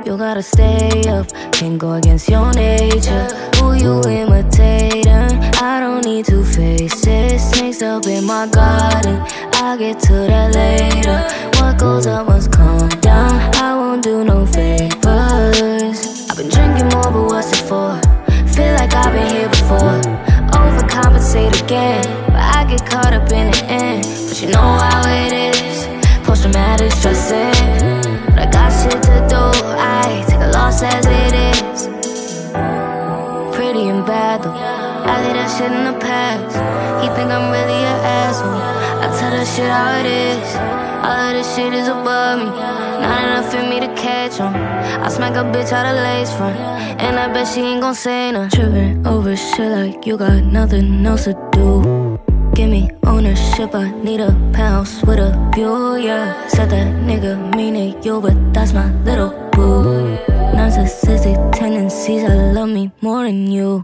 You gotta stay up, can't go against your nature. Who you imitating? I don't need to face it. Snakes up in my garden, I'll get to that later. What goes up must come down, I won't do no favors. I've been drinking more, but what's it for? Feel like I've been here before. Overcompensate again, but I get caught up in the end. But you know how it is, post-traumatic stressing. But I got shit to do, I take a loss as it is. Pretty and bad though, I leave that shit in the past. He think I'm really an asshole, I tell that shit how it is. All of this shit is above me, not enough for me to catch on. I smack a bitch out of lace front, and I bet she ain't gon' say nothing. Trippin' over shit like you got nothing else to do. Give me ownership, I need a penthouse with a view, yeah. Said that nigga mean it, yo, but that's my little boo. Narcissistic tendencies, I love me more than you.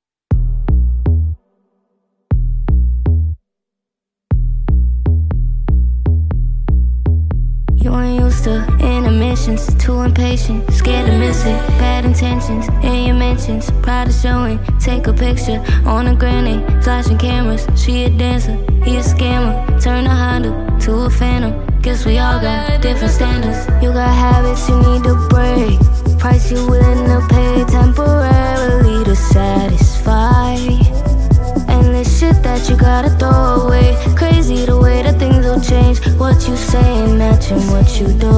You ain't used to intermissions, too impatient, scared to miss it. Bad intentions in your mentions, proud of showing. Take a picture on a granny, flashing cameras. She a dancer, he a scammer. Turn a Honda to a Phantom. Guess we all got different standards. You got habits you need to break, price you willing to pay temporarily to satisfy. Endless shit that you gotta throw away. Crazy the way that things will change. What you say ain't matching what you do.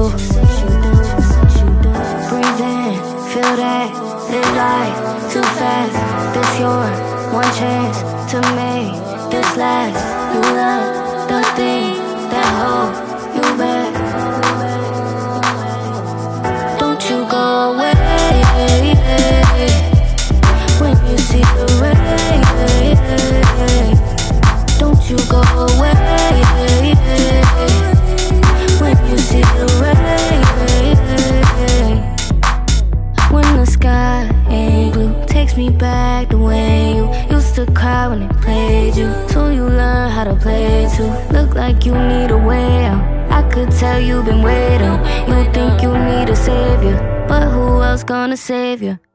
Breathe in, feel that, live life too fast. This your one chance to make this last. You love the thing that hold you back. Don't you go away when you see the rain. Don't you go away when you see the rain. When the sky ain't blue, takes me back to when you used to cry when they played you. So you learn how to play too. Look like you need a way out, I could tell you've been waiting. You think you need a savior, but who else gonna save you?